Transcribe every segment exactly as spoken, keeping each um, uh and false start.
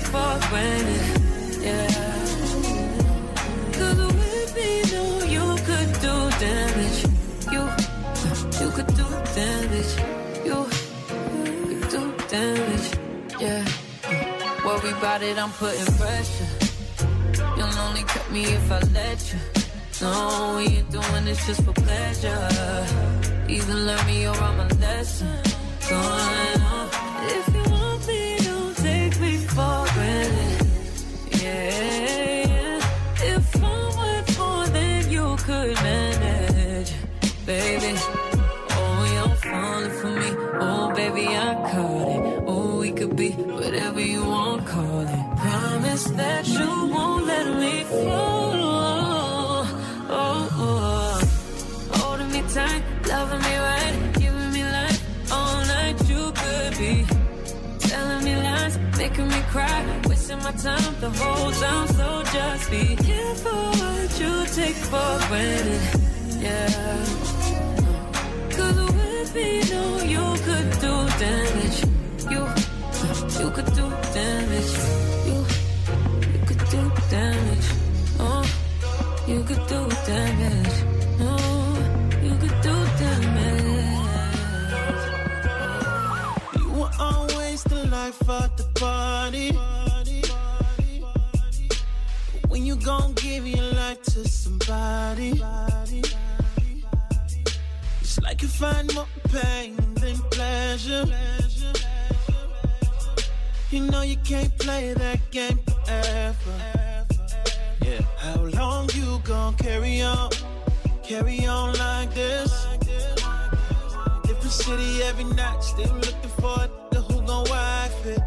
for granted, yeah. Cause with me, no, you could do damage. You, you could do damage. You, you could do damage, yeah. Worry about it, I'm putting pressure. You'll only cut me if I let you. No, we ain't doing this just for pleasure. Either learn me or I'm a lesson. Going on. If you want me, don't take me for granted. Yeah, yeah. If I'm worth more than you could manage, baby. Oh, you're falling for me. Oh, baby, I caught it. Oh, we could be whatever you want, call it. Promise that you won't let me fall. Oh, oh. Holding me tight, loving me right, giving me life all night. You could be telling me lies, making me cry, wasting my time the whole time. So just be careful what you take for granted, yeah. Cause with me, no, you could do damage. You, you could do damage. You, you could do damage. Oh, you could do damage. Oh, you could do damage. You were always the life of the party. But when you gon' give your life to somebody, it's like you find more pain than pleasure. You know you can't play that game forever. Yeah, how long you gon' carry on? Carry on like this? Different city every night, still looking for a nigga who gon' wife it.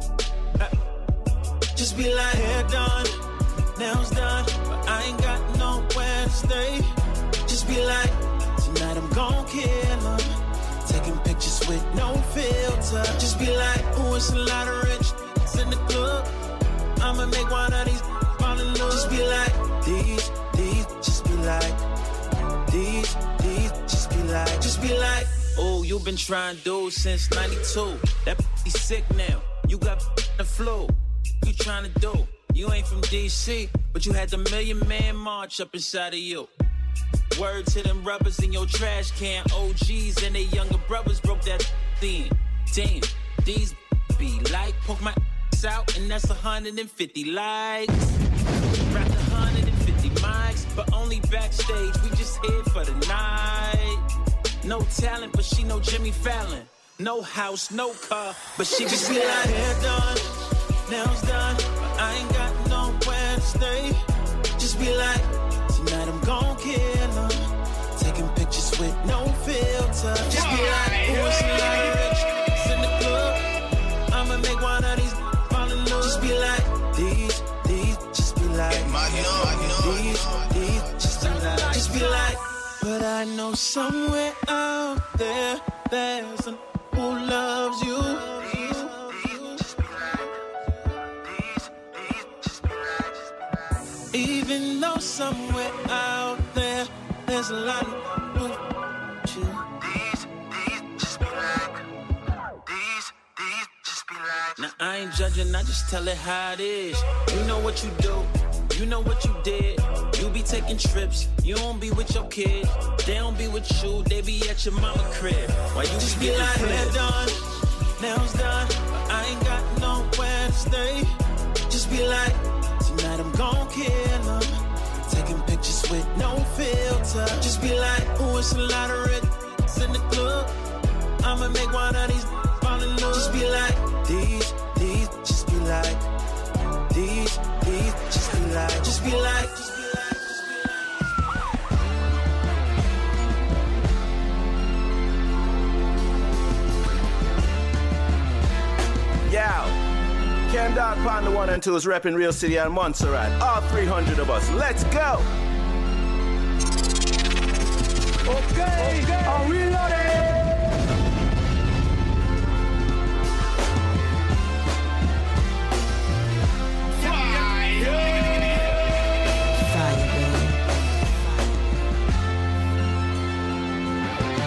Just be like, hair done, nails done, but I ain't got nowhere to stay. Just be like, tonight I'm gon' kill 'em. Taking pictures with no filter. Just be like, ooh, it's a lot of rich in the club. I'ma make one of these fall in love. Just be like, these, these, just be like, these, these, just be like, just be like, ooh, you been trying to do since ninety-two. That be sick now. You got the flu. You trying to do? You ain't from D C, but you had the Million Man March up inside of you. Word to them rubbers in your trash can. O Gs and their younger brothers broke that thing. Damn, these be like, poke my ass out, and that's one hundred fifty likes. Wrapped one hundred fifty mics, but only backstage. We just here for the night. No talent, but she know Jimmy Fallon. No house, no car, but she just be like, hair done, nails done, but I ain't got nowhere to stay. Just be like, tonight I'm gon' kill 'em. Taking pictures with no filter. Just be like, ooh, it's a lot of rich in the club. I'ma make one of these fall in love. Just be like, these, these, just be like, these, these, just be like, just be like. But I know somewhere out there, there's an who loves you. These, these, just be like, these, these, just be like, just be like. Even though somewhere out there, there's a lot of who you. These, these, just be like, these, these, just be like. Now I ain't judging, I just tell it how it is. You know what you do, you know what you did. You be taking trips, you don't be with your kids. They don't be with you, they be at your mama crib. Why you just be, be like, hair done, nails done, but I ain't got nowhere to stay. Just be like, tonight I'm gon' kill 'em. Taking pictures with no filter. Just be like, ooh, it's a lot of red in the club. I'ma make one of these fall in love. Just be like, these, these, just be like, these, these, just be like, just be like, just be like. Yow, Cam Dog Pond the one and two is repping Real City and Montserrat. All three hundred of us. Let's go. Okay, okay. Are we loaded?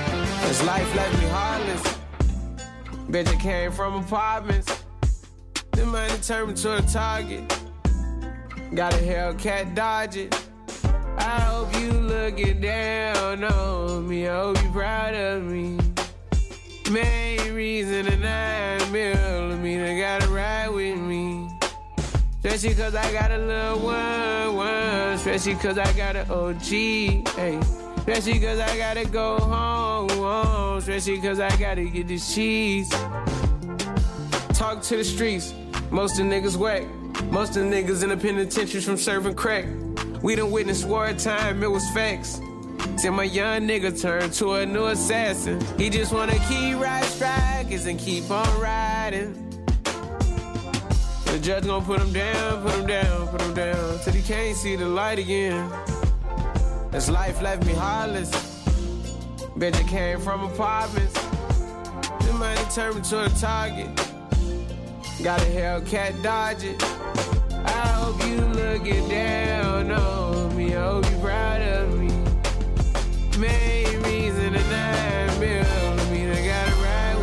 This life left me heartless. Bitch, I came from apartments. Then money turned to a target. Got a Hellcat, dodge it. I hope you looking down on me. I hope you proud of me. Main reason a nine millimeter gotta ride with me. Especially cause I got a little one, one. Especially cause I got an O G, hey. Especially cause I gotta go home, home. Especially cause I gotta get this cheese. Talk to the streets, most of the niggas whack. Most of the niggas in the penitentiaries from serving crack. We done witnessed wartime, it was facts. Till my young nigga turned to a new assassin. He just wanna keep riding strikers and keep on riding. The judge gon' put him down, put him down, put him down, till he can't see the light again. This life left me heartless. Bet you came from apartments. The money turned me to a target. Got a Hellcat, dodge it. I hope you looking down on me. I hope you proud of me. Main reason a nine millimeter gotta ride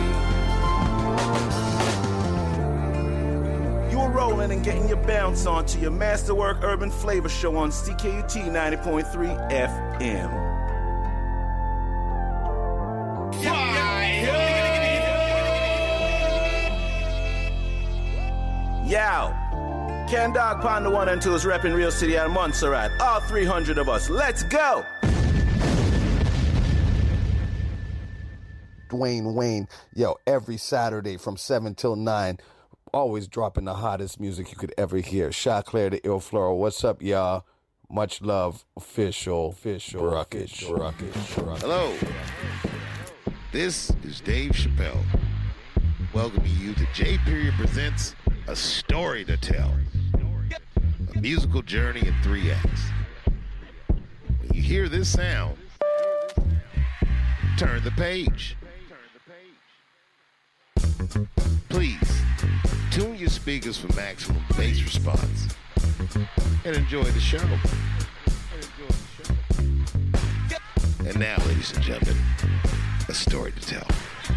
with me. You're rolling and getting your bounce on to your Masterwork Urban Flavor Show on C K U T ninety point three F M. Yow! Ken Dog Pond the one and two is repping Real City and Montserrat. All three hundred of us. Let's go! Dwayne Wayne, yo, every Saturday from seven till nine, always dropping the hottest music you could ever hear. Shot Claire the Ill Floral. What's up, y'all? Much love, official, official, Ruckage, Ruckage, Ruckage. Hello. This is Dave Chappelle, welcoming you to J Period Presents A Story to Tell. A musical journey in three acts. When you hear this sound, turn the page. Please, tune your speakers for maximum bass response and enjoy the show. And now, ladies and gentlemen, a story to tell.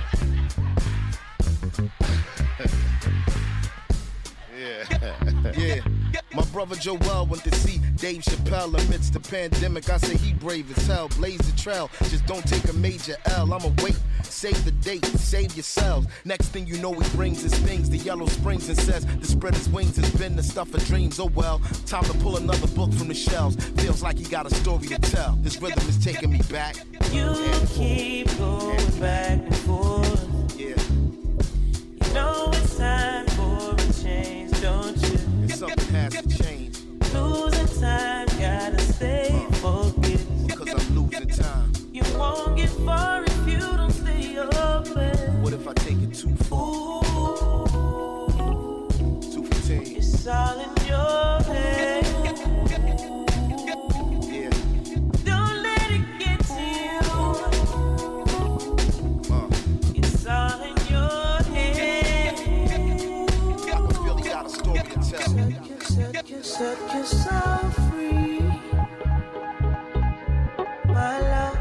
Yeah. Yeah. My brother Joel went to see Dave Chappelle amidst the pandemic. I say he brave as hell, blaze the trail. Just don't take a major L. I'ma wait, save the date, save yourselves. Next thing you know, he brings his things, the Yellow Springs, and says to spread his wings has been the stuff of dreams. Oh well, time to pull another book from the shelves. Feels like he got a story to tell. This rhythm is taking me back. You keep going back and forth. Yeah. You know it's time for a change, don't you? And something has to change. Losing time, gotta stay focused. Because I'm losing time. You won't get far if you don't stay open. What if I take it too far? Ooh, two fifteen. it's all in your head. Yeah. Don't let it get to you. Uh. It's all in your head. I can feel he got a story to tell. Set, your, set yourself free, my love.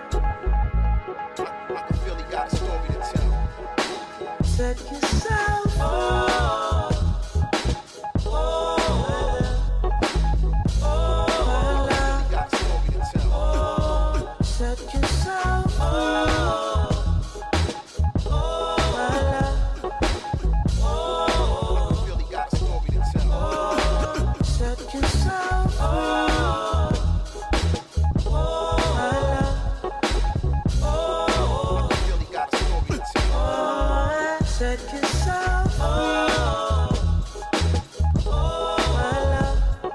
I can feel he got a story to tell. Set yourself free. Oh, oh, my love. He got a story to tell. Set yourself free. Oh, my love. I can feel he got a story to tell. Set yourself free. Oh, my love. I can feel he got a story to tell. Set yourself free. Oh, my love.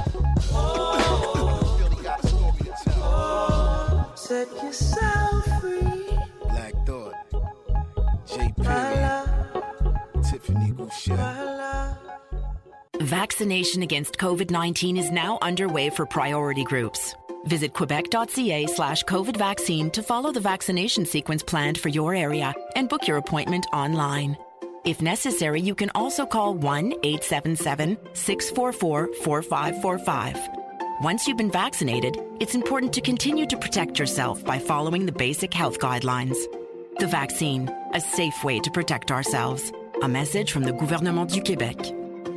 I can feel he got a story to tell. Set yourself free. Black Thought, J. My Period, love. Tiffany Goucher. My love. Vaccination against COVID nineteen is now underway for priority groups. Visit quebec.ca slash COVID vaccine to follow the vaccination sequence planned for your area and book your appointment online. If necessary, you can also call one eight seven seven, six four four, four five four five. Once you've been vaccinated, it's important to continue to protect yourself by following the basic health guidelines. The vaccine, a safe way to protect ourselves. A message from the Gouvernement du Québec.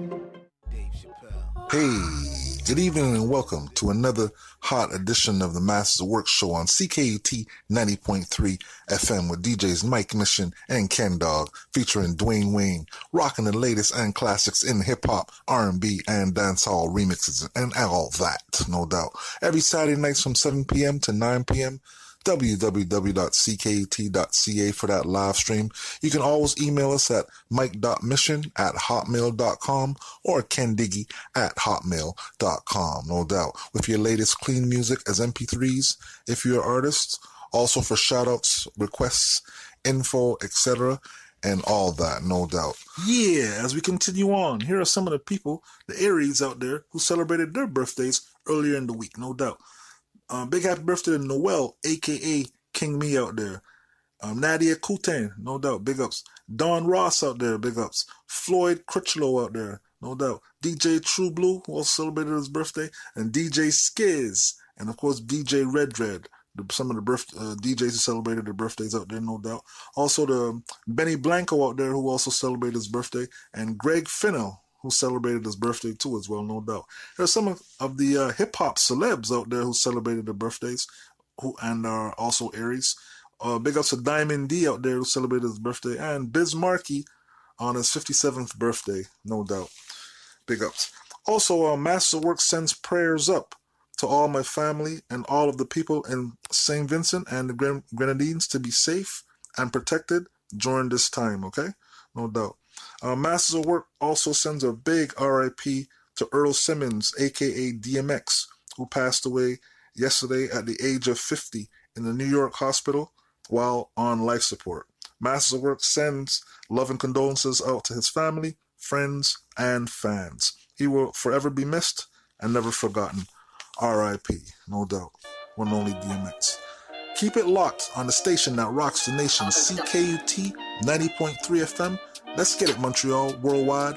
Hey, good evening and welcome to another hot edition of the Masters of Work show on C K U T ninety point three F M with D Js Mike Mission and Ken Dog, featuring Dwayne Wayne, rocking the latest and classics in hip-hop, R and B, and dancehall remixes and all that, no doubt. Every Saturday nights from seven p.m. to nine p.m., w w w dot c k u t dot c a for that live stream. You can always email us at mike dot mission at hotmail dot com or kendiggy at hotmail dot com, no doubt, with your latest clean music as M P threes if you're an artist, also for shout-outs, requests, info, et cetera, and all that, no doubt. Yeah, as we continue on, here are some of the people, the Aries out there, who celebrated their birthdays earlier in the week, no doubt. Um, big happy birthday to Noel, a k a. King Me out there. Um, Nadia Coutain, no doubt, big ups. Don Ross out there, big ups. Floyd Critchlow out there, no doubt. D J True Blue, who also celebrated his birthday. And D J Skiz. And, of course, D J Red Dread. The, some of the birth, uh, D Js who celebrated their birthdays out there, no doubt. Also, the Benny Blanco out there, who also celebrated his birthday. And Greg Finnell, who celebrated his birthday too as well, no doubt. There's some of, of the uh, hip-hop celebs out there who celebrated their birthdays who and are also Aries. Uh, big ups to Diamond D out there who celebrated his birthday, and Biz Markie on his fifty-seventh birthday, no doubt. Big ups. Also, uh, Master Work sends prayers up to all my family and all of the people in Saint Vincent and the Gren- Grenadines to be safe and protected during this time, okay? No doubt. Uh, Masters of Work also sends a big R I P to Earl Simmons, a k a. D M X, who passed away yesterday at the age of fifty in the New York hospital while on life support. Masters of Work sends love and condolences out to his family, friends, and fans. He will forever be missed and never forgotten. R I P, no doubt. One and only D M X. Keep it locked on the station that rocks the nation, C K U T ninety point three F M. Let's get it, Montreal, worldwide.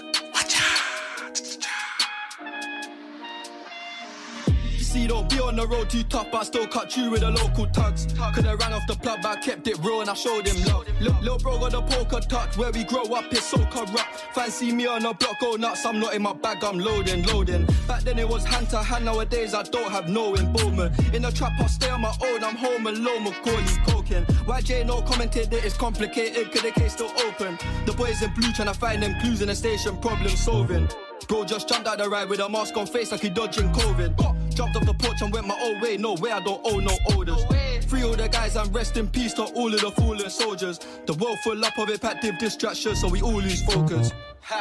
See, don't be on the road too tough, but I still cut you with the local tugs. Could've ran off the plug, but I kept it real and I showed him love. Look, little bro got the poker touch, where we grow up is so corrupt. Fancy me on the block, go nuts, I'm not in my bag, I'm loading, loading. Back then it was hand to hand, nowadays I don't have no involvement. In the trap I stay on my own, I'm home alone, Macaulay coking. Y J no commented that it's complicated, cause the case still open. The boys in blue trying to find them clues in the station, problem solving. Bro just jumped out the ride with a mask on face like he dodging COVID. Jumped off the porch and went my own way, no way, I don't owe no orders. Free all the guys and rest in peace to all of the fallen soldiers. The world full up of impactive distractions, so we all lose focus.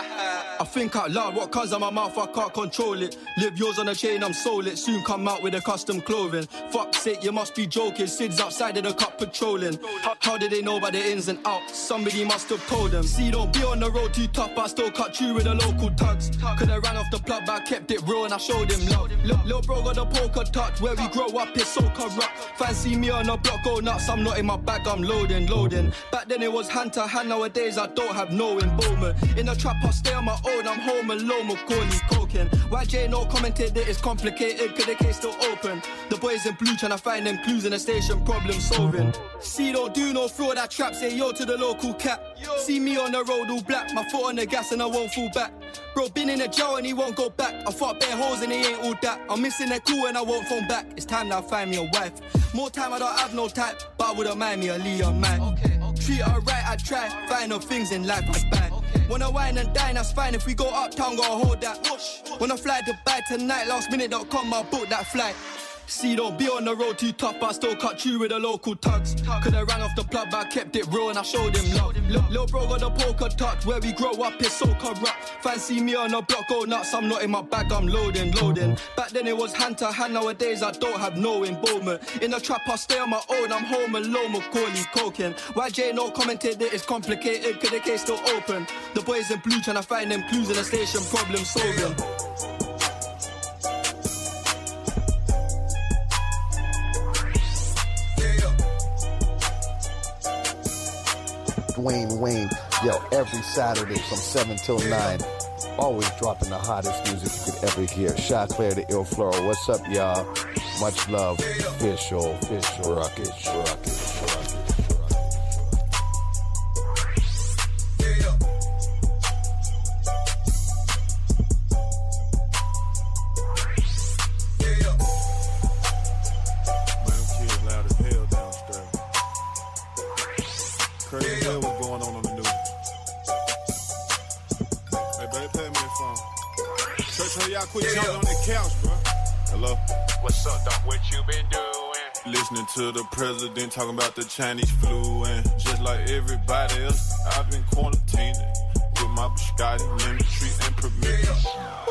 I think out loud, what comes out my mouth, I can't control it. Live yours on a chain, I'm sold it. Soon come out with a custom clothing. Fuck's sake, you must be joking. Sid's outside of the cup patrolling. How did they know about the ins and outs? Somebody must have told them. See, don't be on the road too tough, but I still cut you with the local tugs. Could've ran off the plug, but I kept it real and I showed him love. Look, little bro got the poker touch, where we grow up is so corrupt. Fancy me on the block, go nuts, I'm not in my bag, I'm loading, loading. Back then it was hand to hand, nowadays I don't have no involvement. In the trap I stay on my own, I'm home alone, Macaulay coking. Y J no commented that it's complicated, cause the case still open. The boys in blue trying to find them clues in the station, problem solving. See, don't do no fraud, that trap, say yo to the local cat. See me on the road all black, my foot on the gas and I won't fall back. Bro been in a jail and he won't go back. I fought bare holes and he ain't all that. I'm missing that cool and I won't phone back. It's time that I find me a wife. More time I don't have no type, but I wouldn't mind me a Leon man. Okay, okay. Treat her right, I try. Find no things in life I buy. Okay. Wanna wine and dine, that's fine. If we go uptown, gotta hold that. Whoosh, whoosh. Wanna fly to Dubai tonight, last minute dot com, I booked that flight. See, don't be on the road too tough, but I still cut you with the local tugs. Could've ran off the plug, but I kept it real and I showed him love. Look, little bro got the poker touch, where we grow up is so corrupt. Fancy me on the block, go nuts, I'm not in my bag, I'm loading, loading. Back then it was hand to hand, nowadays I don't have no involvement. In the trap I stay on my own, I'm home alone, Macaulay coking. Y J no commented that it's complicated, cause the case still open. The boys in blue trying to find them clues in the station, problem solving. Dwayne Wayne, yo, every Saturday from seven till nine, always dropping the hottest music you could ever hear. Shot Claire the Ill Floral, what's up, y'all? Much love, official, official, rocket, rocket, rocket. so y'all quit jumping on the couch, bro. Hello? What's up, Doc? What you been doing? Listening to the president talking about the Chinese flu, and just like everybody else, I've been quarantined with my biscotti, lemon tree, and permission.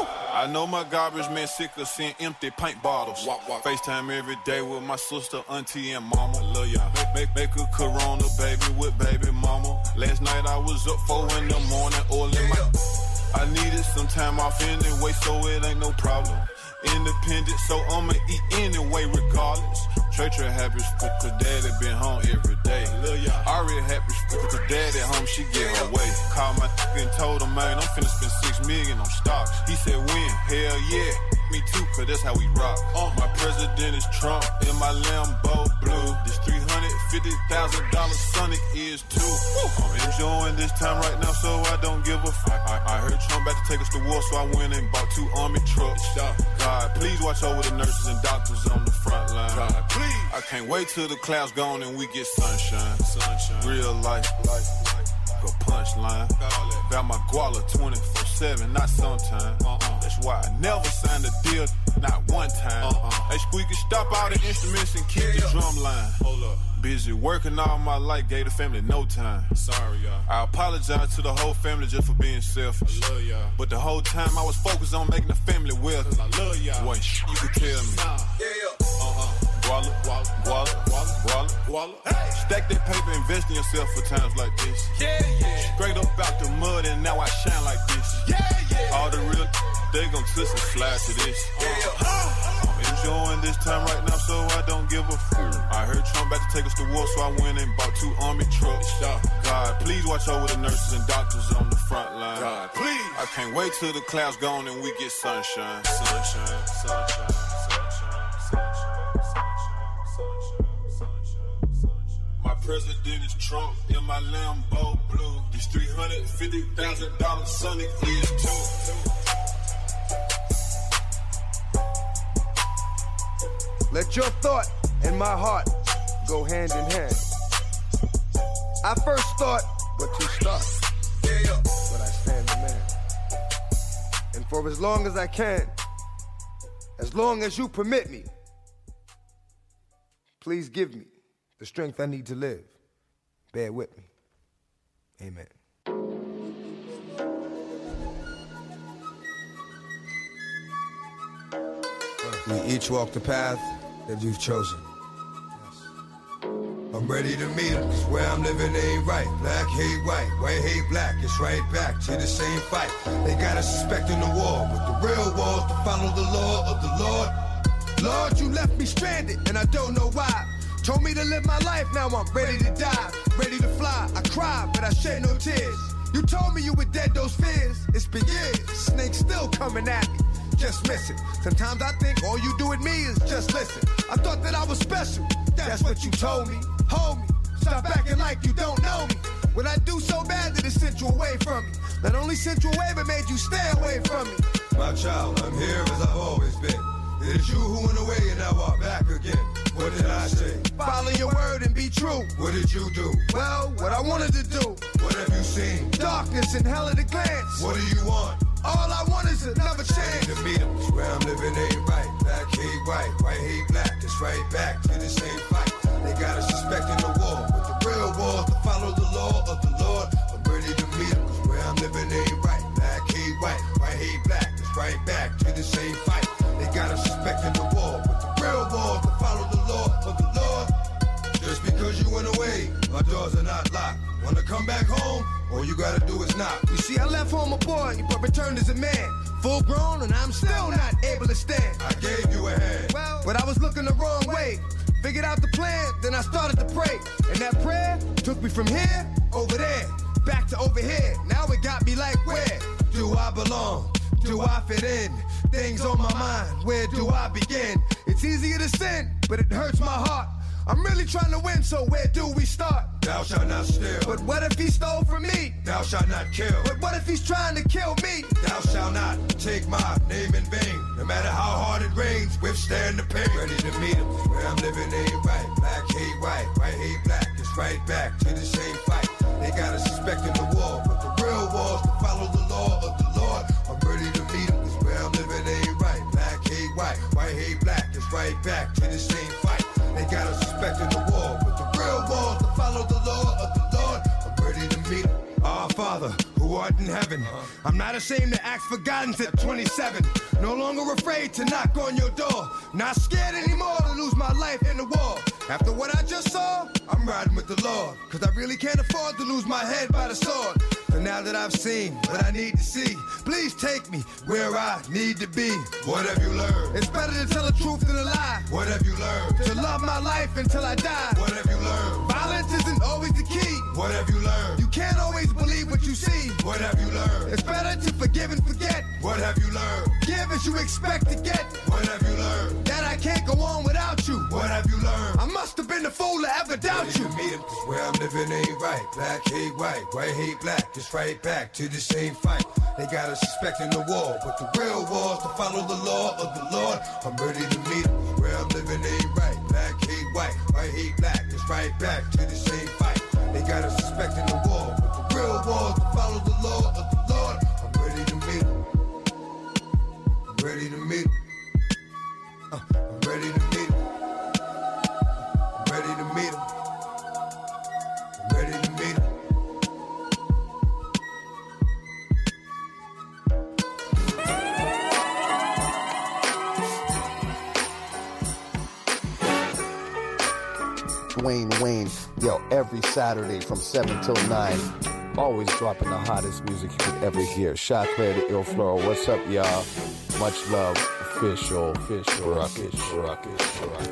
I know my garbage man sick of seeing empty pint bottles. Walk, walk. FaceTime every day with my sister, auntie, and mama. Love y'all. Make, make, make a Corona baby with baby mama. Last night I was up four in the morning, oiling my... I needed some time off anyway, so it ain't no problem. Independent, so I'ma eat anyway regardless. Trey Trey happy cause daddy been home every day. Ari happy cause daddy home, she get her way. Called my and told him, man, I'm finna spend six million on stocks. He said, when? Hell yeah, me too, cause that's how we rock. Uh, my president is Trump in my Lambo blue. This three hundred fifty thousand dollars Sonic is too. I'm enjoying this time right now, so I don't give a fuck. I, I heard Trump about to take us to war, so I went and bought two army trucks. God, please watch over the nurses and doctors on the front line. God, please. I can't wait till the clouds gone and we get sunshine. Sunshine. Real life. life. Go punchline. Got my guala twenty-four seven, not sometime. Uh-uh. That's why I never signed a deal, not one time. Uh-uh. Hey, Squeaky, stop all the instruments and keep the drum line. Hold up. Busy working all my life, gave the family no time. Sorry, y'all. I apologize to the whole family just for being selfish. I love y'all. But the whole time I was focused on making the family wealthy. I love y'all. Wasn't sh- you could tell me. Nah. Yeah. Uh-uh. Guala, guala, guala, guala, guala, guala. Hey. Stack that paper, invest in yourself for times like this. Yeah, yeah. Straight up out the mud and now I shine like this. Yeah, yeah. All the real, they gon' twist and slide to this. Yeah. Uh, I'm enjoying this time right now, so I don't give a fool. I heard Trump about to take us to war, so I went and bought two army trucks. God, please watch over the nurses and doctors on the front line. God, please. I can't wait till the clouds gone and we get sunshine. Sunshine, sunshine, sunshine, sunshine. My president is Trump in my Lambo blue. This three hundred fifty thousand dollars Sonic is too. Let your thought and my heart go hand in hand. I first thought, but you start. But I stand a man. And for as long as I can, as long as you permit me, please give me the strength I need to live. Bear with me. Amen. We each walk the path that you've chosen. I'm ready to meet them, cause where I'm living ain't right. Black hate white, white hate black, it's right back to the same fight. They got us suspecting the war, but the real war's to follow the law of the Lord. Lord, you left me stranded, and I don't know why. Told me to live my life, now I'm ready to die, ready to fly. I cry, but I shed no tears. You told me you were dead, those fears. It's been years, snakes still coming at me. Just miss it. Sometimes I think all you do with me is just listen. I thought that I was special. That's what you told me. Hold me. Stop acting like you don't know me. What I do so bad that it sent you away from me. Not only sent you away, but made you stay away from me. My child, I'm here as I've always been. It is you who went away and now are back again. What did I say? Follow your word and be true. What did you do? Well, what I wanted to do. What have you seen? Darkness and hell at a glance. What do you want? All I want is another chance to meet them. Where I'm living ain't right. Black hate white, white hate black. It's right back to the same fight. They got us suspecting the war, but the real war to follow the law of the Lord. I'm ready to meet them, cause where I'm living ain't right. Black hate white, white hate black. It's right back to the same fight. They got us suspecting the war, but the real war to follow the law of the Lord. Just because you went away, our doors are not locked. Wanna come back home? All you gotta do is knock. You see, I left home a boy, but returned as a man. Full grown, and I'm still not able to stand. I gave you a hand, well, but I was looking the wrong way. Figured out the plan, then I started to pray. And that prayer took me from here, over there, back to over here. Now it got me like, where do I belong? Do I fit in? Things on my mind, where do I begin? It's easier to sin, but it hurts my heart. I'm really trying to win, so where do we start? Thou shalt not steal. But what if he stole from me? Thou shalt not kill. But what if he's trying to kill me? Thou shalt not take my name in vain. No matter how hard it rains, withstand the pain. Ready to meet him, where I'm living ain't right. Black hate white, white hate black. It's right back to the same fight. They got us suspecting the war, but the real war's to follow the law of the Lord. I'm ready to meet him, cause where I'm living God in heaven. I'm not ashamed to ask for guidance at twenty-seven. No longer afraid to knock on your door. Not scared anymore to lose my life in the war. After what I just saw, I'm riding with the Lord. Cause I really can't afford to lose my head by the sword. But now that I've seen what I need to see, please take me where I need to be. What have you learned? It's better to tell the truth than a lie. What have you learned? To love my life until I die. What have you learned? Violence isn't always the key. What have you learned? You can't always believe what you see. What have you learned? It's better to forgive and forget. What have you learned? Give as you expect to get. What have you learned? That I can't go on without you. What have you learned? I must have been the fool to ever doubt you. Meet him, cause where I'm living ain't right. Black hate white, white hate black. It's right back to the same fight. They got us suspecting the war, but the real war is to follow the law of the Lord. I'm ready to meet him, cause where I'm living ain't right. Black hate white, white hate black. It's right back to the same fight. They got us suspecting the war, but the real war is to follow the law of the Lord. I'm ready to meet him. I'm ready to meet him. Uh, I'm ready to meet him. I'm ready to meet him. I'm ready to meet him. Dwayne Wayne, yo, every Saturday from seven till nine, always dropping the hottest music you could ever hear. Sha Claire, the Ill Floral, what's up, y'all? Much love, official, official, rocket, rocket, rocket.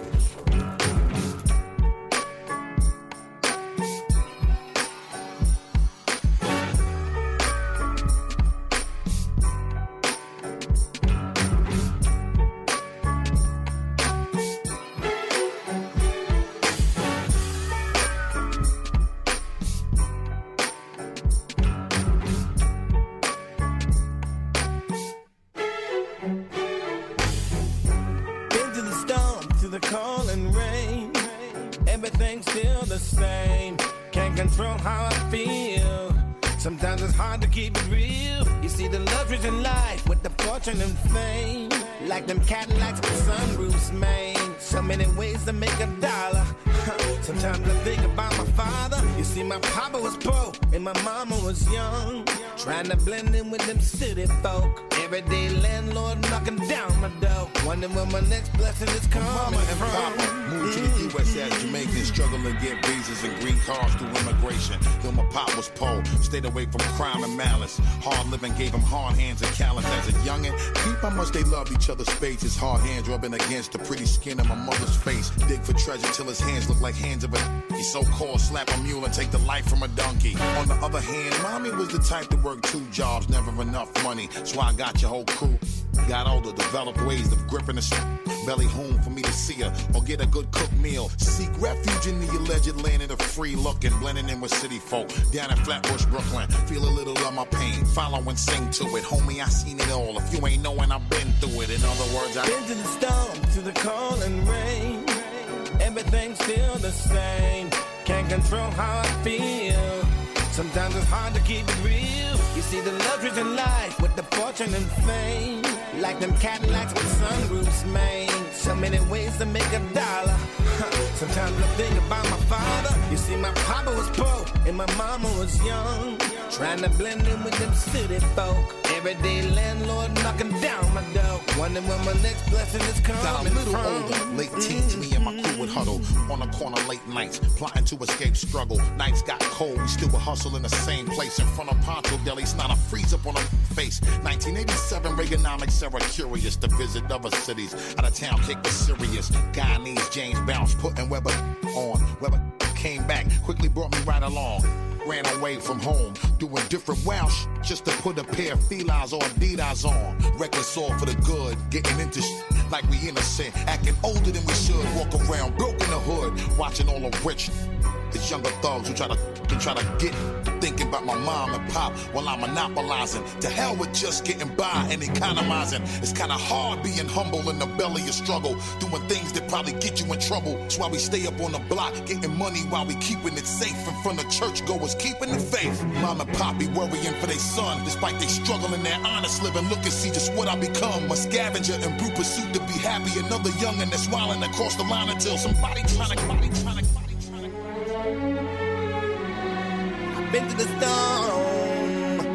Sometimes it's hard to keep it real. You see the luxuries in life with the fortune and fame, like them Cadillacs with sunroofs, man. So many ways to make a dollar. Sometimes I think about my father. You see, my papa was poor and my mama was young, trying to blend in with them city folk. Everyday landlord knocking down my door, wondering where my next blessing is coming Mama and from. Papa moved to the U S as Jamaicans, struggling to get visas and green cards through immigration. Though my pop was poor, stayed away from crime and malice. Hard living gave him hard hands and callous. As a youngin', peep how much they loved each other's faces. Hard hands rubbing against the pretty skin of my mother's face. Dig for treasure till his hands look like hands of a He's so-called slap a mule and take the life from a donkey. On the other hand, mommy was the type to work two jobs, never enough money. So I got your whole crew. Got older, developed ways of gripping the belly home for me to see her or get a good cooked meal. Seek refuge in the alleged land of the free looking, blending in with city folk. Down in Flatbush, Brooklyn, feel a little of my pain. Follow and sing to it, homie, I seen it all. If you ain't knowing, I've been through it. In other words, I been to the storm, to the cold and rain. Everything's still the same. Can't control how I feel. Sometimes it's hard to keep it real. You see the luxuries in life with the fortune and fame, like them Cadillacs with sunroofs, man. So many ways to make a dollar. Sometimes I think about my father. You see, my papa was poor and my mama was young, trying to blend in with them city folk. Everyday landlord knocking down my door, wondering where my next blessing is coming got a little from. older, late teens, me and my crew would huddle on the corner late nights, plotting to escape struggle. Nights got cold, we still would hustle in the same place in front of Poncho Deli's, not a freeze up on her face. nineteen eighty-seven, Reaganomics era curious to visit other cities. Out of town, kick was serious. Guyanese James Bounce, putting Weber on. Weber came back, quickly brought me right along. Ran away from home, doing different wild sh- just to put a pair of felines or Adidas on. Reckless all for the good, getting into sh- like we innocent, acting older than we should. Walk around broke in the hood, watching all the rich. It's younger thugs who try to, to try to get, thinking about my mom and pop while I'm monopolizing. To hell with just getting by and economizing. It's kinda hard being humble in the belly of struggle, doing things that probably get you in trouble. That's why we stay up on the block, getting money while we keeping it safe in front of churchgoers, keeping the faith. Mom and pop be worrying for their son, despite they struggle in their honest living. Look and see just what I become, a scavenger in brute pursuit to be happy. Another youngin' that's wildin' across the line until somebody trying to, somebody trying to. Been to the storm, through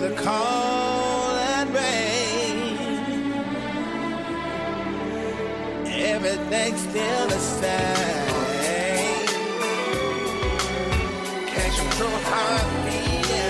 the cold and rain, everything's still the same. Can't control how I feel.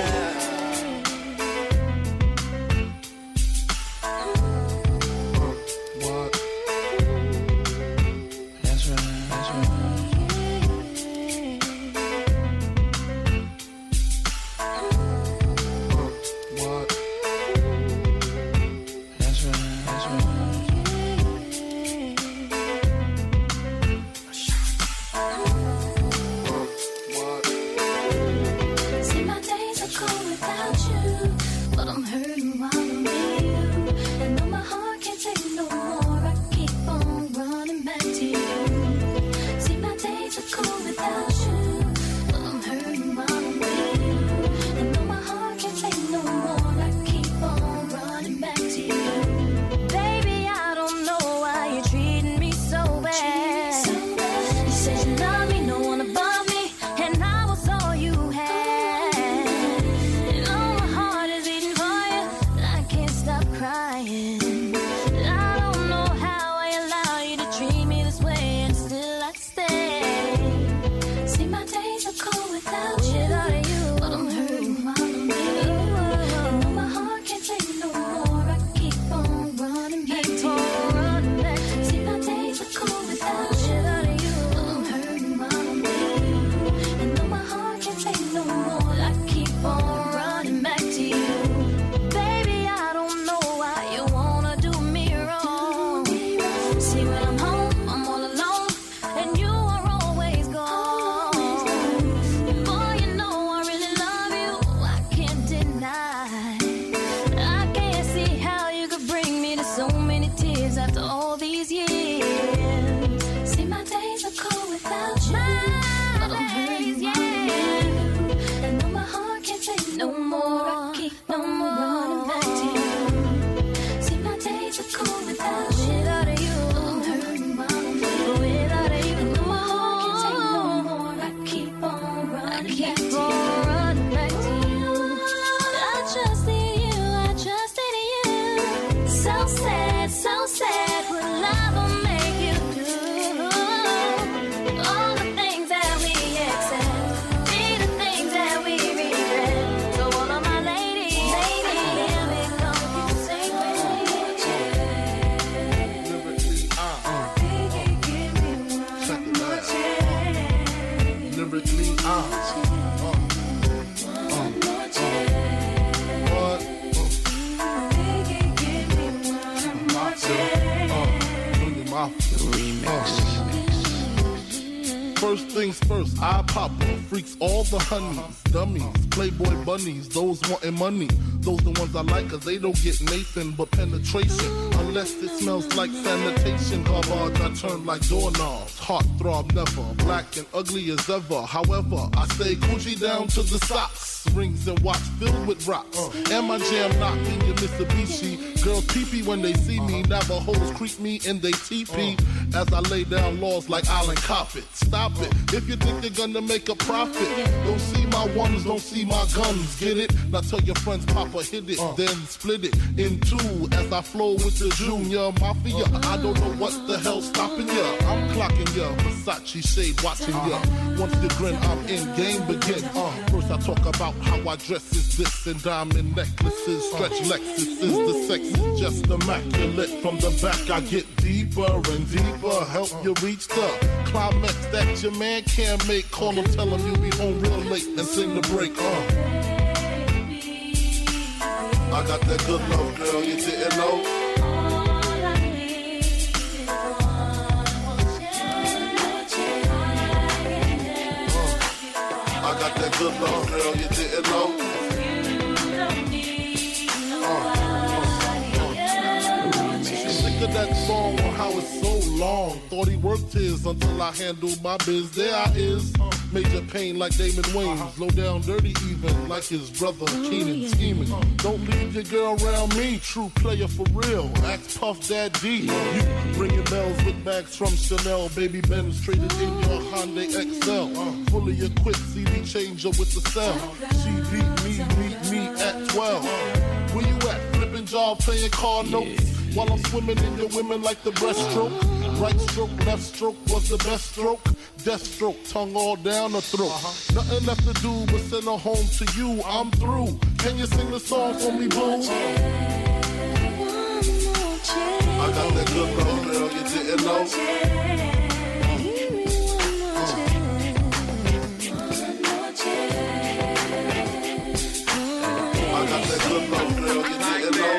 First things first, I pop freaks all the honeys, dummies, playboy bunnies, those wanting money. Those the ones I like cause they don't get Nathan but penetration. Unless it smells like sanitation. Garbage I turn like doorknobs. Heart throb never, black and ugly as ever. However, I stay coochie down to the socks. Rings and watch filled with rocks. And my jam knocking your Mitsubishi. Girls pee-pee when they see me. Navajos creep me and they teepee. As I lay down laws like Island Coppet. Stop it, if you think they're gonna make a profit. Don't see my ones, don't see my guns, get it? Now tell your friends Papa hit it, then split it in two. As I flow with the Junior Mafia. I don't know what the hell's stopping ya. I'm clocking ya, Versace shade watching ya. Once you grin, I'm in, game begin. Uh, first I talk about how I dress is this and diamond necklaces, stretch Lexuses. The sex is just immaculate. From the back I get deeper and deeper. Help you reach the climax that your man can't make. Call him, tell him you'll be home real late and sing the break. Uh. I got that good love, girl, you didn't know. I got that good love, girl, you didn't know. Uh, Sick of that song on how it's so long. Thought he worked his until I handled my biz. There I is, major pain like Damon Wayans. Low down dirty even like his brother Keenan scheming. Don't leave your girl around me, true player for real. Ask Puff Daddy. You ringing bells with bags from Chanel. Baby Benz traded in your Hyundai X L. Fully equipped C D changer with the cell. She beat me, beat me at twelve. well. Where you at? Flipping job, playing car notes. While I'm swimming in your women like the breaststroke. Right stroke, left stroke was the best stroke. Death stroke, tongue all down the throat. Uh-huh. Nothing left to do but send her home to you. I'm through. Can you sing the song for me, boo? I got that good love, girl, you didn't know. I got that good love, girl, you didn't know.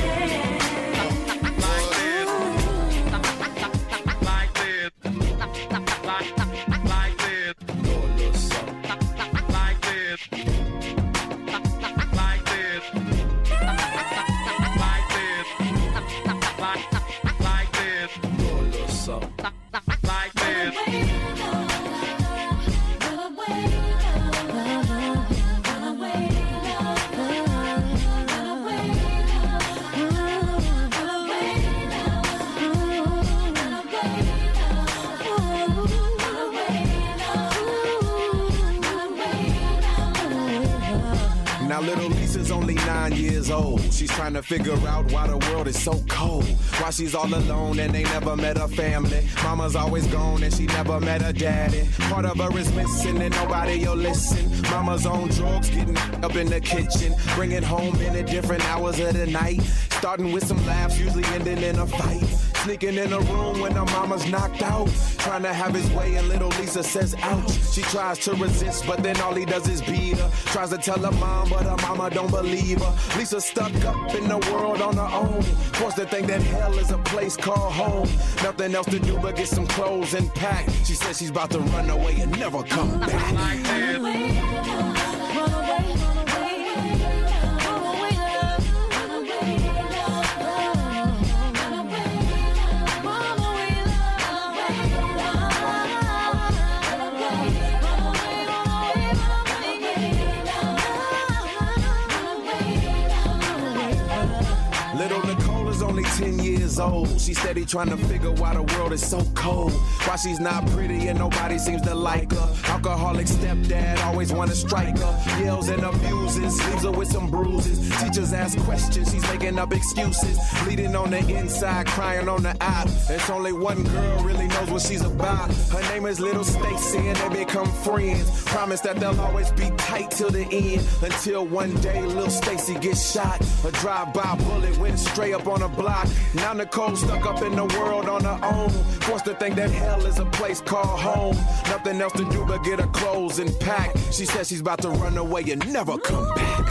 Now little Lisa's only nine years old. She's trying to figure out why the world is so cold. Why she's all alone and they never met her family. Mama's always gone and she never met her daddy. Part of her is missing and nobody will listen. Mama's on drugs, getting up in the kitchen. Bringing home in at different hours of the night. Starting with some laughs, usually ending in a fight. Sneaking in the room when her mama's knocked out. Trying to have his way and little Lisa says ouch. She tries to resist but then all he does is beat her. Tries to tell her mom but her mama don't believe her. Lisa stuck up in the world on her own. Forced to think that hell is a place called home. Nothing else to do but get some clothes and pack. She says she's about to run away and never come back. Like that. Only ten years old. She's steady trying to figure why the world is so cold. Why she's not pretty and nobody seems to like her. Alcoholic stepdad always wanna strike her. Yells and abuses, leaves her with some bruises. Teachers ask questions, she's making up excuses. Bleeding on the inside, crying on the out. There's only one girl really knows what she's about. Her name is Little Stacy and they become friends. Promise that they'll always be tight till the end. Until one day Little Stacy gets shot. A drive-by bullet went straight up on her block. Now Nicole stuck up in the world on her own. Forced to think that hell is a place called home. Nothing else to do but get her clothes and pack. She says she's about to run away and never come back.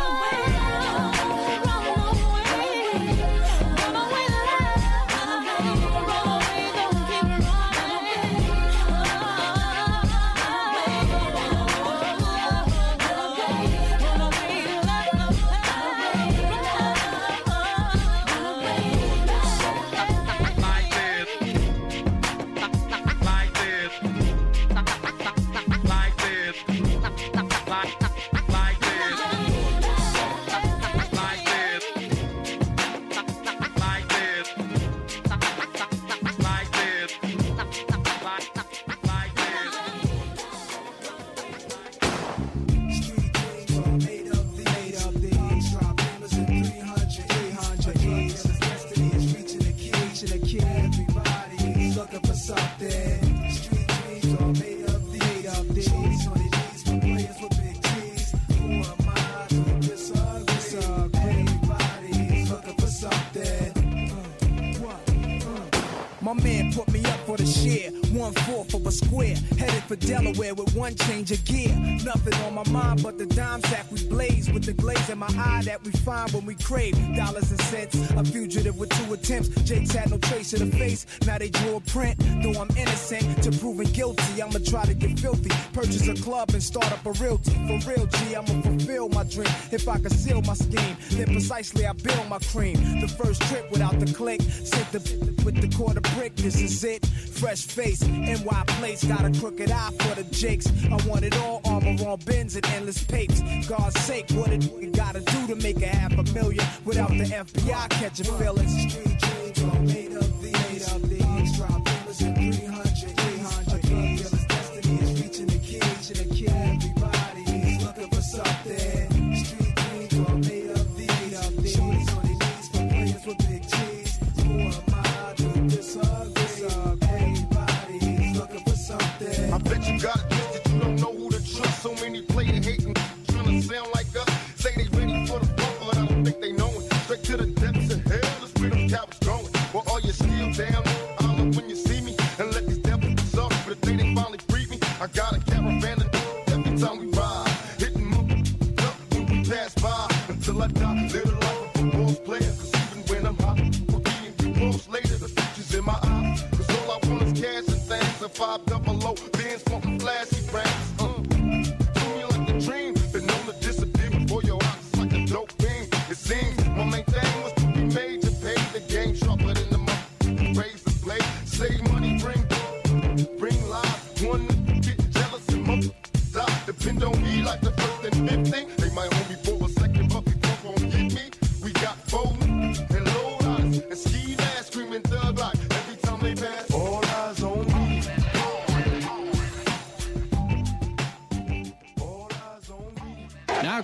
Delaware with one change of gear. Nothing on my mind but the dime sack we blaze. With the glaze in my eye that we find when we crave dollars and cents. A fugitive with two attempts. Jake's had no trace of the face. Now they drew a print. Though I'm innocent to proving guilty, I'ma try to get filthy. Purchase a club and start up a realty. For real G, I'ma fulfill my dream. If I conceal my scheme, then precisely I build my cream. The first trip without the click. Sent the with the quarter brick. This is it. Fresh face, N Y place. Got a crooked eye for the jakes. I want it all, armor on bins and endless papes. God's sake, what it you gotta do to make a half a million without the F B I catching feelings? Street dreams all made of these, made of these. Drop rumors in three hundred, three hundred. Dealer's destiny is reaching the key, reaching the kid. Everybody's looking for something. Street dreams all made of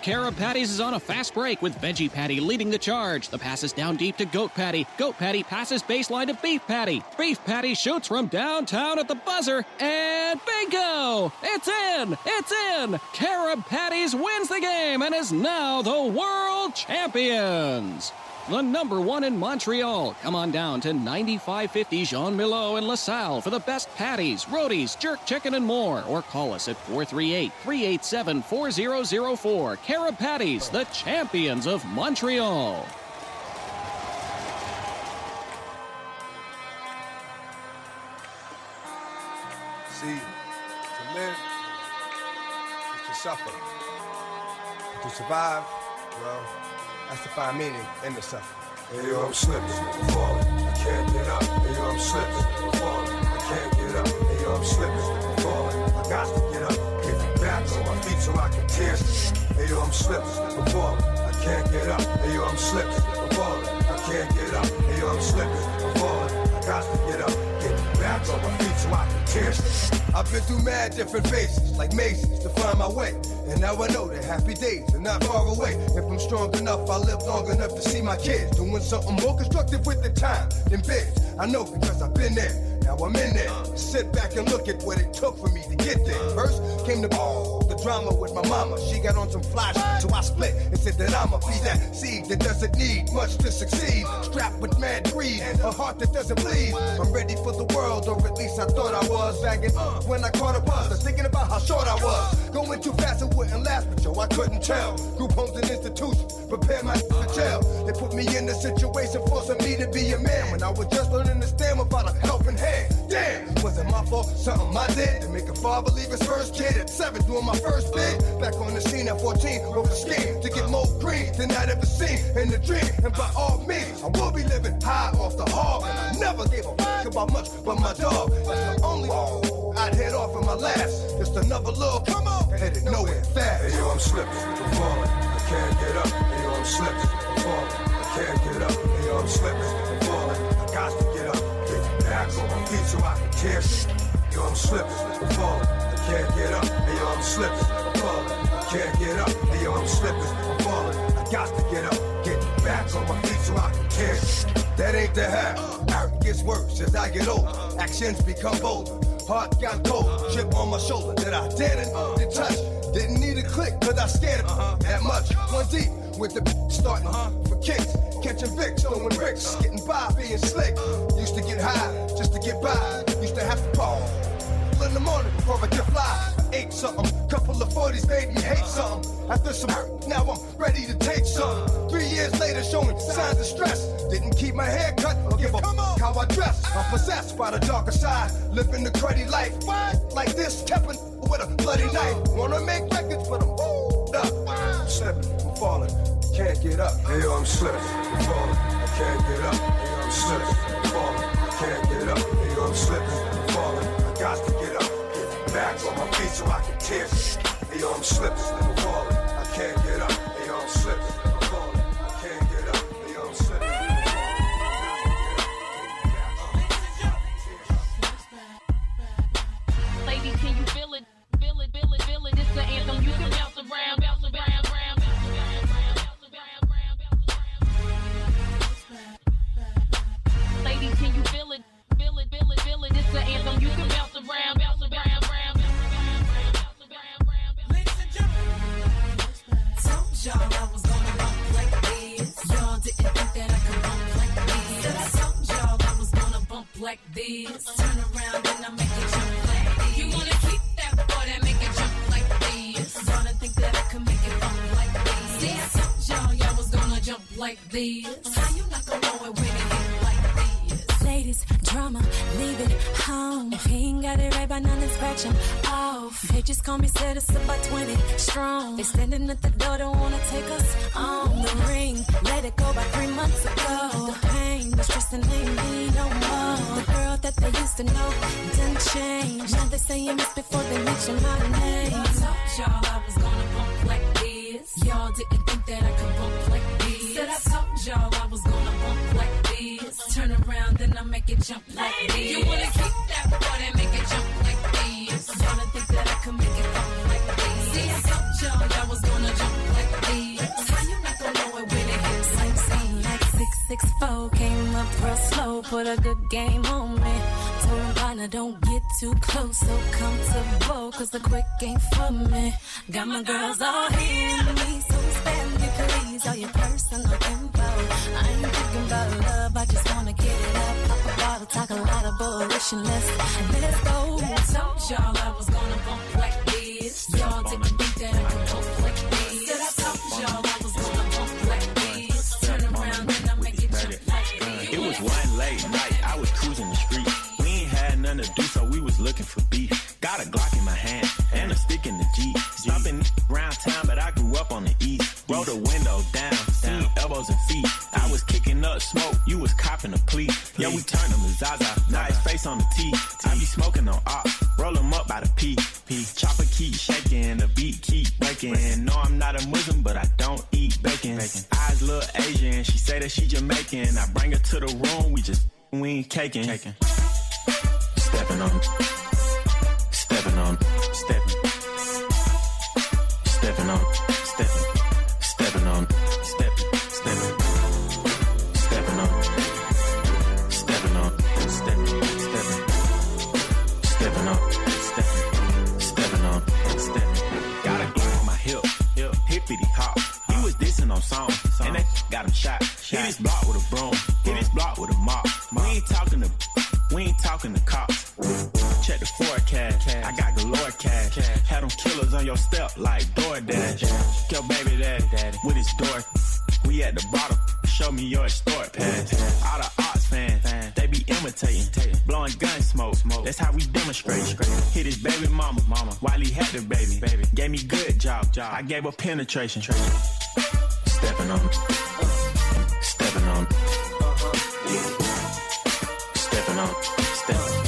Carib Patties is on a fast break with Veggie Patty leading the charge. The pass is down deep to Goat Patty. Goat Patty passes baseline to Beef Patty. Beef Patty shoots from downtown at the buzzer, and bingo! It's in! It's in! Carib Patties wins the game and is now the world champions! The number one in Montreal. Come on down to ninety-five fifty Jean Milo in LaSalle for the best patties, roadies, jerk chicken, and more. Or call us at four three eight, three eight seven, four zero zero four. Carib Patties, the champions of Montreal. See, to live is to suffer. To survive, well, that's to find meaning in the suffering. Hey, yo, I'm slipping, I'm falling, I can't get up. Hey, yo, I'm slipping, I'm falling, I can't get up. Hey, yo, I'm slipping, I'm falling, I got to get up. Get me back on my feet so I can tear. Hey, yo, I'm slipping, I'm falling, I can't get up. Hey, yo, I'm slipping, I'm falling, I can't get up. Hey, yo, I'm slipping, I'm falling, I got to get up. Get me back on my feet so I can tear. I've been through mad different phases, like mazes, to find my way. And now I know that happy days are not far away. If I'm strong enough, I'll live long enough to see my kids doing something more constructive with the time than bids. I know because I've been there. Now I'm in there. Sit back and look at what it took for me to get there. First came the ball, the drama with my mama. She got on some fly shit, so I split and said that I'ma be that seed that doesn't need much to succeed. Strapped with mad greed, a heart that doesn't bleed. I'm ready for the world, or at least I thought I was. Bagging uh, when I caught a buzz, I was thinking about how short I was. Going too fast, it wouldn't last, but yo, I couldn't tell. Group homes and institutions prepare my for jail. They put me in a situation forcing me to be a man when I was just learning to stand without a helping hand. Damn, was it my fault? Something I did to make a father leave his first kid at seven, doing my first bid. Back on the scene at fourteen, with a scheme to get more green than I'd ever seen in the dream. And by all means, I will be living high off the hog. And I never gave a fuck about much but my dog. That's the only I'd head off in my last. Just another little come on, headed nowhere fast. Hey yo, I'm slipping, I'm falling, I can't get up. Hey yo, I'm slipping, I'm falling, I can't get up. Hey yo, I'm slipping, I'm falling, I got to get up. Get back on my feet so I can tear shit. Yo, I'm slipping, I'm falling, I can't get up. Hey yo, I'm slipping, I'm falling, I can't get up. Hey yo, I'm slipping, I'm falling, I got to get up. Get back on my feet so I can tear shit. That ain't the half. It gets worse as I get older. Actions become bolder. Heart got cold, chip on my shoulder that I didn't uh, touch. Didn't need a click, cause I scared it uh-huh. that much. One deep with the starting uh-huh. for kicks. Catching Vicks, throwing bricks, getting by, being slick. Used to get high, just to get by. Used to have to pause in the morning before I could fly. I ate something, couple of forties made me hate something. After some hurt, now I'm ready to take something. Three years later, showing signs of stress. Didn't keep my hair cut or give a fuck how I dress. I'm possessed by the darker side, living the cruddy life. Like this, kept it with a bloody knife. Wanna make records, but I'm wooed up. I'm slipping, I'm falling, can't get up. Hey yo, I'm slipping, I'm falling, I can't get up. Hey yo, I'm slipping, I'm falling, I can't get up. Hey yo, I'm slipping, I'm falling, I got to get up. Get back on my feet so I can tear shit. Hey yo, I'm slipping, I'm falling, I can't get up. Hey yo, I'm slipping, I'm falling, I can't get up. Hey yo, I'm slipping. Ladies, can you feel it? Feel it, feel it, feel it. It's the anthem you can bounce around, bounce around, around, bounce around, around, bounce around. Ladies, can you feel it? Feel it, feel it, feel it. It's the anthem you can bounce around, bounce around, around. Ladies and gentlemen, told y'all I was gonna bump like this. Y'all didn't think that I could bump like this. Said I told y'all I was gonna bump like this. Turn around and I make it jump like this. You wanna keep that boy that make it jump like this. Y'all didn't think that I could make it bump like this. See, I told y'all y'all was gonna jump like this. How you not gonna know it when it hit like this? Ladies, drama, leave it home. If he ain't got it right by now, then scratch him off. They just call me citizen by twenty strong. They standing at the door, don't wanna take us on the ring. Let it go by three months ago. The pain, the stress, and ain't me no more. The girl that they used to know didn't change. Now they say you miss before they mention my name. I told y'all I was gonna bump like this. Y'all didn't think that I could bump like this. Said I told y'all I was gonna bump like this. Turn around, then I make it jump like this. You wanna keep that boy that make it jump like this. Y'all didn't think that I could make it bump like this. See, I told y'all I was gonna jump like this. six four, came up real slow, put a good game on me. Told him, partner, don't get too close, so comfortable, cause the quick ain't for me. Got my girls all in me, so spare me, please, all your personal info. I ain't thinking about love, I just wanna get it up. Pop a bottle, talk a lot of bullshit, and let's, let's go. I told y'all I was gonna bump like this. Y'all didn't think that I could bump like this. Said I told y'all I was gonna bump like this. Turn around and I make it jump like this. It was one late night, I was cruising the street. We ain't had nothing to do, so we was looking for beef. Got a Glock in my hand, and a stick in the Jeep. Stopping around town, but I grew up on the east. Roll the window down, see elbows and feet. I was kicking up smoke, you was copping a plea. Yeah, we turned them to Zaza, nice face on the T. I be smoking on ops, roll them up by the P. Chopper keep shaking, the beat keep breaking. No, I'm not a Muslim, but I don't eat bacon. Eyes look Asian, she say that she Jamaican. I bring her to the room, we just, we ain't caking. Stepping on, stepping on, stepping. Stepping on, stepping, stepping on, stepping, stepping, stepping on, stepping on, stepping, stepping, stepping on, stepping, stepping on, stepping. Got a Glock on my hip, hip, hippity hop. He was dissing on song, and that got him shot. Hit his block with a broom, hit his block with a mop. We ain't talking to, we ain't talking to cops. Check the forecast, I got galore cash. Had them killers on your step like DoorDash. Your baby daddy with his door. We at the bottom, show me your extort pass. All the Ox fans, they be imitating, blowing gun smoke. That's how we demonstrate. Hit his baby mama, mama while he had the baby. Gave me good job, I gave her penetration. Stepping on, stepping on, stepping on, stepping.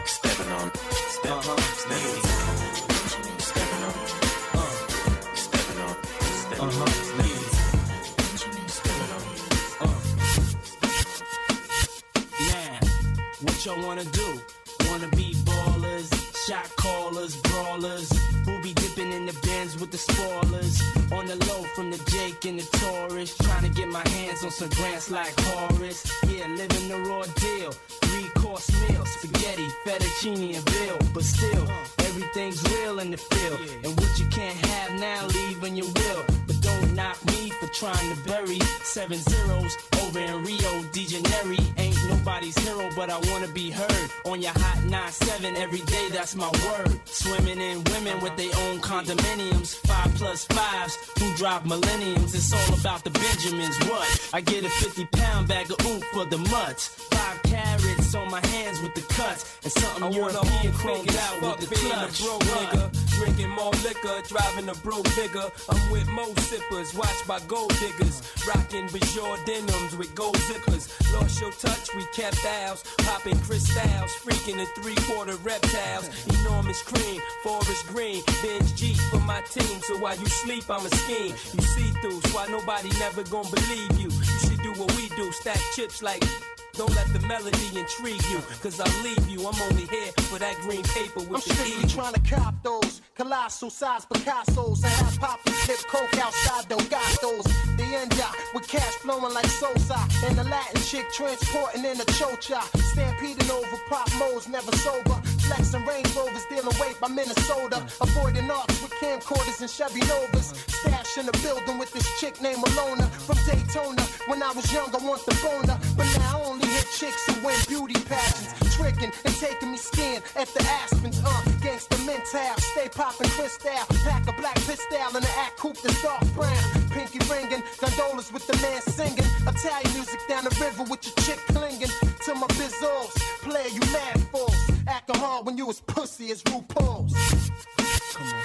What y'all wanna do? Wanna be ballers, shot callers, brawlers, who be dipping in the bins with the spoilers. On the low from the Jake and the Taurus, trying to get my hands on some grants like Horace. Yeah, living the raw deal, three course meal, spaghetti, fettuccine and veal. But still, everything's real in the field, and what you can't have now, leave when you will. But don't knock me for trying to bury seven zeros over in Rio de Janeiro. Ain't nobody's hero, but I wanna be heard on your hot nine seven every day, that's my word. Swimming in women with their own condominiums, five plus fives who drive millenniums. It's all about the Benjamins, what? I get a fifty pound bag of oomph for the mutts. Five carrots on my hands with the cuts, and something I European chromed out with the clutch. Broke nigga, drinking more liquor, driving a broke bigger. I'm with mo sippers, watched by gold diggers, rocking Bajor denims with gold zippers. Lost your touch, we kept ours, popping crystals, freaking the three-quarter reptiles. Enormous cream, forest green, binge G for my team. So while you sleep, I'm a scheme. You see through, so why nobody never gonna believe you. You should do what we do, stack chips like. Don't let the melody intrigue you, cause I'll leave you. I'm only here for that green paper with I'm the strictly E. trying to cop those colossal size Picassos. I have poppy tip coke outside Delgados. The India with cash flowing like Sosa, and the Latin chick transporting in a chocha. Stampeding over pop modes, never sober. Flexing Range Rovers, dealing weight by Minnesota. Avoiding arcs with camcorders and Chevy Novas. Stash in the building with this chick named Alona from Daytona. When I was young, I want the boner, but now I only hit chicks who win beauty pageants, tricking and taking me skiing at the Aspens. Uh, gangsta mental, stay popping crystal, pack a black pistol and an act coupe that's dark brown. Pinky ringing, gondolas with the man singing. Italian music down the river with your chick clinging to my bizzles. Player, you mad fools, acting hard when you as pussy as RuPaul's. Come on.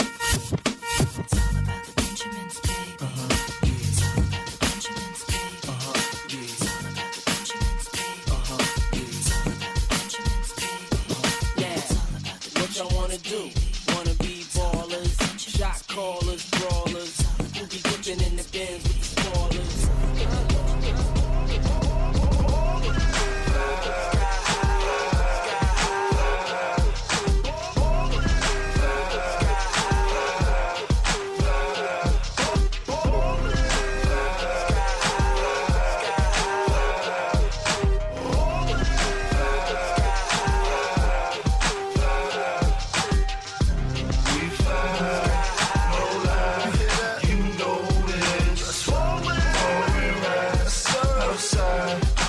It's all about the Benjamins, baby. Uh-huh. Y'all wanna do? Wanna be ballers, shot callers, brawlers, who be dipping in the bins with the spoilers.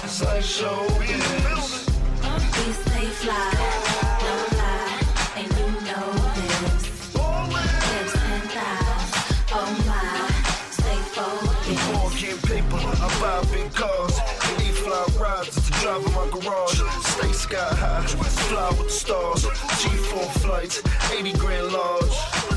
it's like showbiz. We stay fly, no lie, and you know this. Lips and thighs, oh my, stay focused. Ball game paper, I buy big cars. E-fly rides to drive in my garage. Stay sky high, fly with the stars. G four flights, eighty grand large.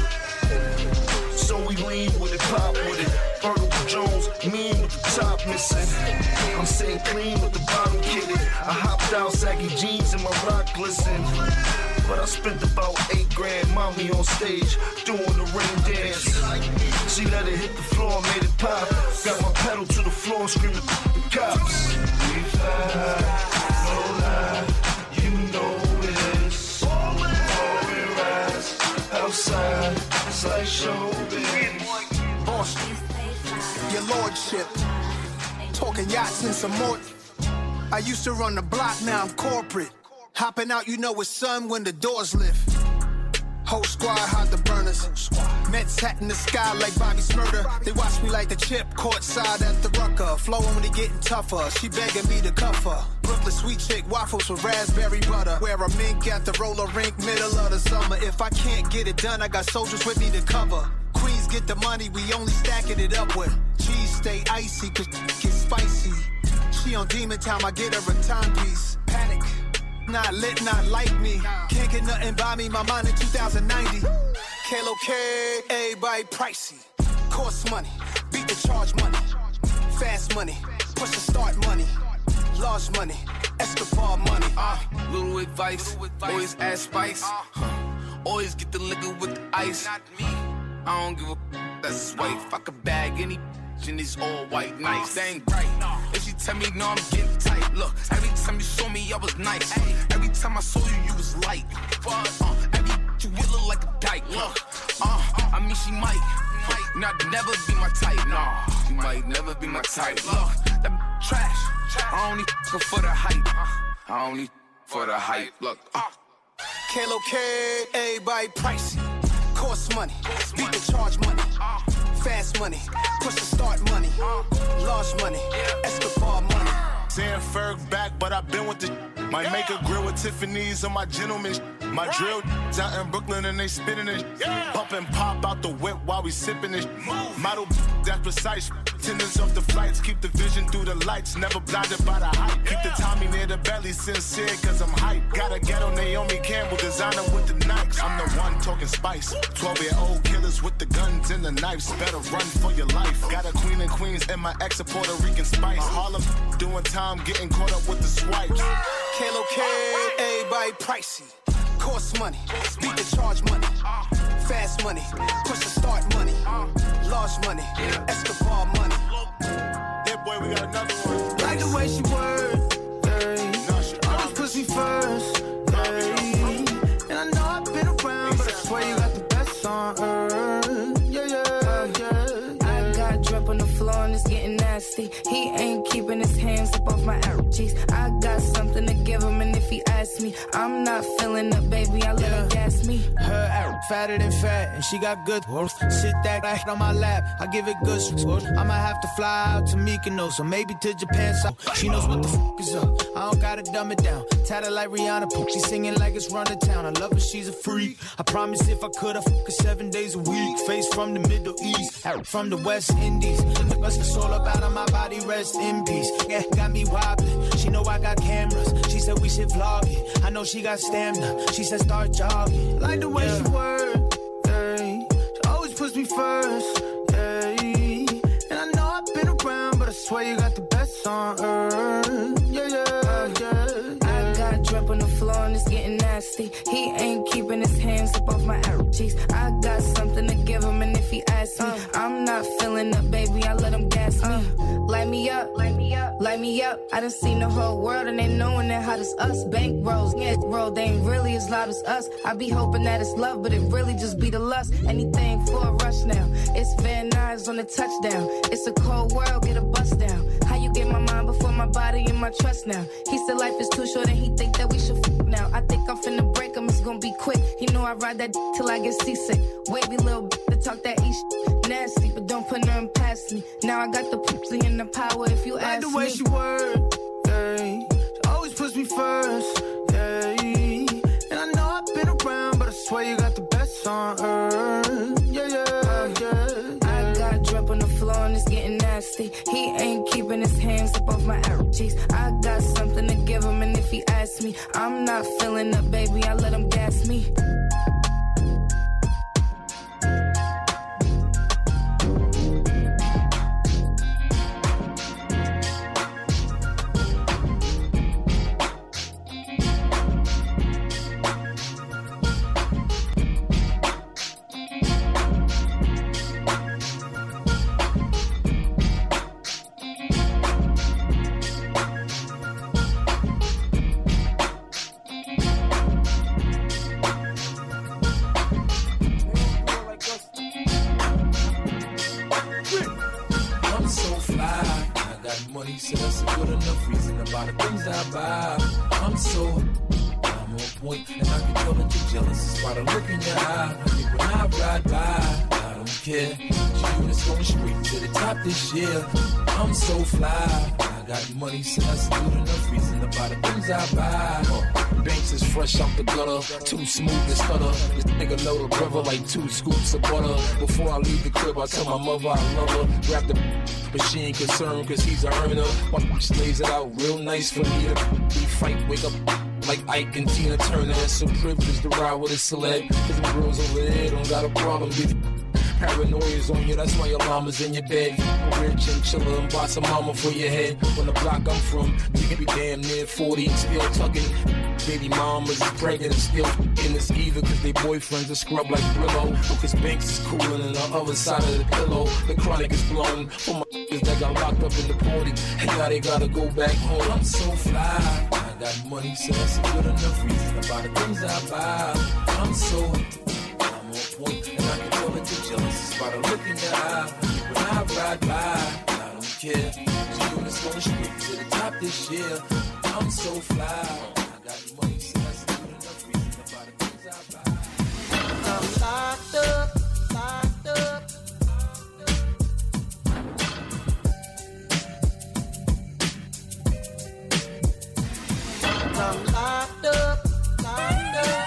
So we lean with it, pop with it. Virgil Jones, mean with the top missing. I'm saying clean with the bottom kitted. I hopped out, saggy jeans and my rock glisten. But I spent about eight grand, mommy on stage, doing the rain dance. She let it hit the floor, made it pop. Got my pedal to the floor, screaming the cops. We fly, no lie, you know this. All we rise, outside, it's like showbiz. Boss, your lordship, talking yachts and some more. I used to run the block, now I'm corporate. Hopping out, you know it's sun when the doors lift. Whole squad hide the burners. Mets hat in the sky like Bobby Smurder. They watch me like the chip, courtside at the Rucker. Flowing when they getting tougher. She begging me to cuff her. Brooklyn sweet chick, waffles with raspberry butter. Wear a mink at the roller rink, middle of the summer. If I can't get it done, I got soldiers with me to cover. Queens get the money, we only stacking it up with. Cheese stay icy, cause get spicy. She on demon time, I get her a timepiece. Panic. Not lit, not like me. Can't get nothing by me, my mind in two thousand ninety. Kalo K, everybody pricey. Cost money, beat the charge money. Fast money, push the start money. Large money, Escobar money. Uh, little advice, always add spice. Huh. Always get the liquor with the ice. I don't give a that's wife. I could bag any in these all white nights. They ain't right. If she tell me no, I'm getting tight. Look, every time you saw me, I was nice. Look, every time I saw you, you was light. Uh, every you will look like a dyke. Look, uh, I mean she might, might not never be my type. Nah, she might never be my type. Look, that trash. I only f for the hype. I only for the hype. Look, uh. Kalo K, everybody pricey. Cost money, beat the charge money. Fast money, push the start money. Large money, Escobar money. Saying Ferg back, but I've been with the might yeah. make a grill with Tiffany's on my gentleman. My right. drill out in Brooklyn and they spinning it. Yeah. Pump and pop out the whip while we sipping it. Move. Model that's precise. Attendance of the flights, keep the vision through the lights. Never blinded by the hype. Yeah. Keep the Tommy near the belly, sincere cause I'm hype. Gotta get on Naomi Campbell, designer with the Nikes. I'm the one talking spice. twelve year old killers with the guns and the knives. Better run for your life. Got a queen and queens and my ex a Puerto Rican spice. Harlem doing time, getting caught up with the swipes. Kalo K, everybody pricey. Cost money, beat the charge money. Fast money, push the start money. Large money, Escobar money. Yeah, boy, we got another one. Like the way she work, hey. Always pussy first, hey. And I know I've been around, but I swear you got the best on earth. Yeah, yeah, yeah, yeah. I got drip on the floor and it's getting nasty. He ain't keeping his hands up off my arrow cheeks. I got something to give him, and if he asks me, I'm not feeling up, baby. I let yeah. him gas me. Her arrow fatter than fat, and she got good work. Sit that right on my lap, I give it good work. I might have to fly out to Mykonos, or maybe to Japan. So she knows what the fuck is up. I don't gotta dumb it down. Tatted like Rihanna, poop. She singing like it's run to town. I love her, she's a freak. I promise if I could, I fuck her seven days a week. Face from the Middle East, arrow from the West Indies. It's all about on my body, rest in peace. Yeah, got me wobbling. She know I got cameras. She said we should vlog it. I know she got stamina. She said start jogging. Like the way yeah. she work, hey. She always puts me first, hey. And I know I've been around, but I swear you got the best on earth. Yeah, yeah, yeah. I got drip on the floor and it's getting nasty. He ain't keeping his hands up off my arrow cheeks. I got something to give him, and if he asks me, uh, I'm not feeling up, baby. I let him gas me. Uh, light me up, light me up, light me up. I done seen the whole world and they knowing that hot as us. Bank rolls, yeah, roll, they ain't really as loud as us. I be hoping that it's love, but it really just be the lust. Anything for a rush now. It's Van Nuys on the touchdown. It's a cold world, get a bust down. How you get my mind before my body and my trust now? He said life is too short and he think that we should f now. I think I'm finna break him, it's gonna be quick. He know I ride that d till I get seasick. Wavy little b to talk that east nasty, but don't put nothing past me. Now I got the pussy and the power if you ask me. Like the way she work, yeah. Ain't keeping his hands up off my arrow cheeks. I got something to give him, and if he asks me, I'm not feeling up, baby, I let him gas me. So that's a good enough reason about the things I buy. I'm so, I'm on point, and I can tell that you're jealous. It's by the look in your eye. When I ride by, I don't care. G-Unit's going straight to the top this year. I'm so fly. I got money, so that's a good enough reason about the things I buy. Uh, Banks is fresh out the gutter, too smooth to stutter. This nigga know the brother like two scoops of butter. Before I leave the crib, I tell my mother I love her. Grab the but she ain't concerned cause he's a earner. My bitch lays it out real nice for me to be fight, wake up like Ike and Tina Turner. It's a privilege to ride with a celeb, cause the girls over there don't got a problem with paranoia's on you, that's why your llama's in your bed. Rich and chiller and buy some mama for your head. When the block I'm from, you can be damn near forty and still tucking. Baby mama's pregnant and still in this either cause they boyfriends are scrub like Brillo. Cause Banks is cooling on the other side of the pillow. The chronic is blown for my niggas that got locked up in the party and now they gotta go back home. I'm so fly, I got money, so that's a good enough reason about the things I buy. I'm so, I'm on point, and I can tell that you're jealous by the look in your eye. When I ride by, I don't care. G-Unit's going straight to the top this year. I'm so fly. Money, so that's a good enough reason about the things I buy. I'm locked up, locked up. I'm locked up, locked up.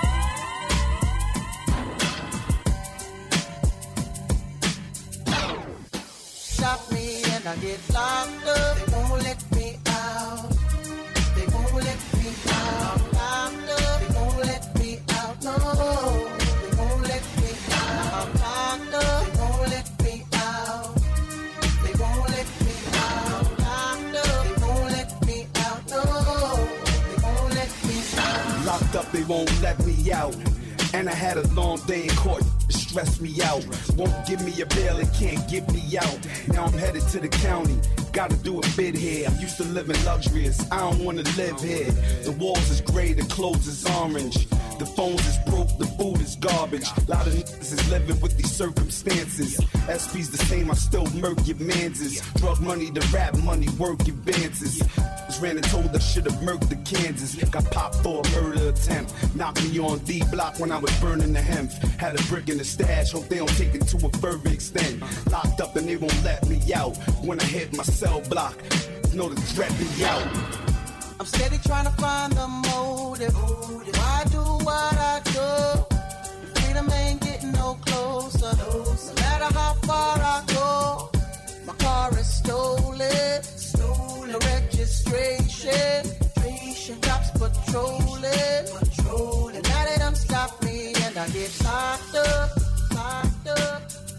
Stop me and I get locked up. They won't let me out. They won't let me out. I'm locked up. They won't let me out. No, they won't let me out. I'm locked up. They won't let me out. They won't let me out. I'm locked up. They won't let me out. No, they won't let me out. Locked up, they won't let me out. And I had a long day in court. It stressed me out. Won't give me a bail, it can't get me out. Now I'm headed to the county. Gotta do a bid here. I'm used to living luxurious. I don't wanna live here. The walls is gray, the clothes is orange. The phones is broke, the food is garbage. A lot of niggas is living with these circumstances. S P's the same, I still murk your manses. Drug money, the rap money, work your advances. Just ran and told I should've murked the Kansas. Got popped for a murder attempt. Knocked me on D block when I was burning the hemp. Had a brick in the stash, hope they don't take it to a further extent. Locked up and they won't let me out. When I hit my cell block, know the threat be out. I'm steady trying to find the motive. Why do what I do? Freedom ain't getting no closer. No matter how far I go, my car is stolen. Stolen. The registration. Cops patrolling. Patrolling. Now they done stop me and I get locked up. Locked up.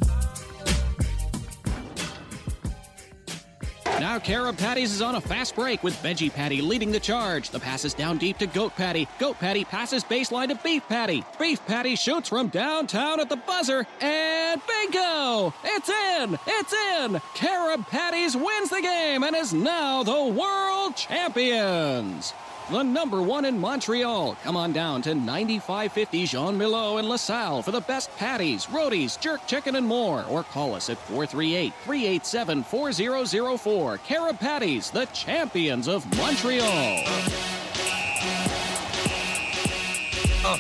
Now Carib Patties is on a fast break with Veggie Patty leading the charge. The pass is down deep to Goat Patty. Goat Patty passes baseline to Beef Patty. Beef Patty shoots from downtown at the buzzer, and bingo! It's in! It's in! Carib Patties wins the game and is now the world champions! The number one in Montreal. Come on down to ninety-five fifty Jean Milo in LaSalle for the best patties, rotis, jerk chicken, and more. Or call us at four three eight, three eight seven, four zero zero four. Carib Patties, the champions of Montreal. Uh.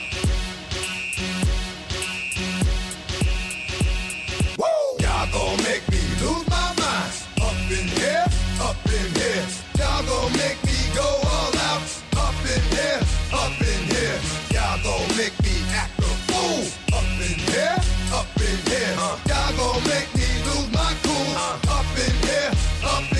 Woo! Y'all gon' make me lose my mind. Up in here, up in here. Y'all gon' make me go all out. Up in here, up in here. Y'all gon' make me act a fool. Up in here, up in here. Uh. Y'all gon' make me lose my cool. Uh. Up in here, up in here.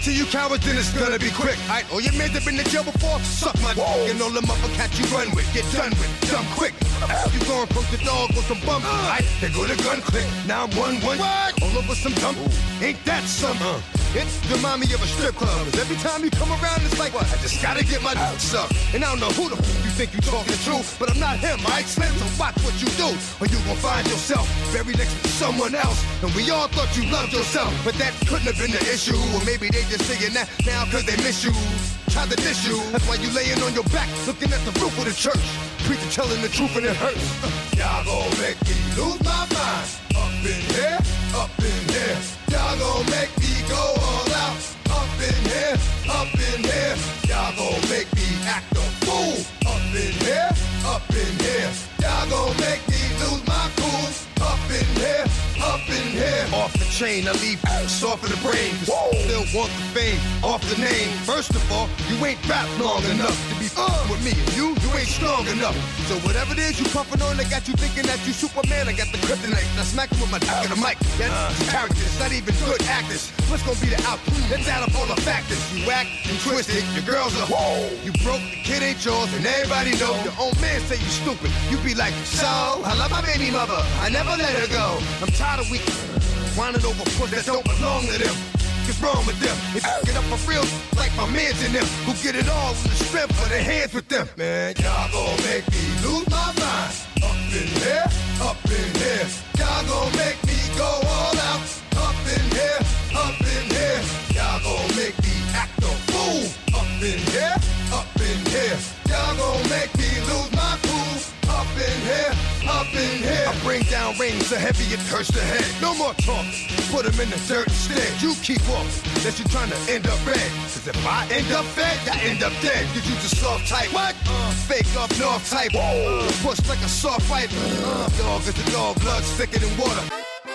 to you cowards, then it's gonna be quick. Alright, all your men that been to jail before, suck my dick. And all them other cats you run with, get done with, dumb quick. You going from the dog with some bump. Alright, they go to gun click. Now I'm one one. What? All over some dump. Ain't that some? Uh. It remind me of a strip club. Cause every time you come around, it's like, what? I just gotta get my dick sucked. And I don't know who the f you think you talking to, but I'm not him, alright, Slim? So watch what you do, or you gon' find yourself buried next to someone else. And we all thought you loved yourself, but that couldn't have been the issue. Or maybe they just saying that now cause they miss you. Try to diss you. That's why you laying on your back, looking at the roof of the church. Preacher telling the truth and it hurts. Y'all gon' make me lose my mind. Up in here, up in here. Y'all gon' make me go all out. Up in here, up in here. Y'all gon' make me act a fool. Up in here, up in here. Y'all gon' make me lose my cool. Up in here, up in here. Off the chain, I leave soft in the brain. Still want the fame, off the name. First of all, you ain't rap long enough to be uh, with me. And you, you ain't strong enough. So whatever it is you puffin' on, they got you thinking that you Superman. I got the kryptonite. Now smack you with my dick in the mic. That's uh, characters, not even good actors. What's gonna be the outcome? Let's add up all the factors. You whack, you twisted, your girl's a whoa. You broke, the kid ain't yours, and everybody know. Your own man say you stupid. You be like, so, I love my baby mother. I never let her go. I'm tired of weak whining over pussy that don't belong to them. What's wrong with them? If you get up for real, like my mans in them, who get it all with the strength of their hands with them. Man, y'all gon' make me lose my mind. Up in here, up in here. Y'all gon' make me go all out. Up in here, up in here. Y'all gon' make me act a fool. Up in here, up in here. Y'all gon' make me lose my cool. Up in here, up in here. I bring down rain so heavy it hurts the head. No more talking, put them in the dirt instead. You keep walking, that you trying to end up red. Cause if I end up fed, I end up dead. Cause you just soft type. What? Uh, fake up north type. Uh, push like a soft fight. Uh, dog is the dog, blood thicker than water.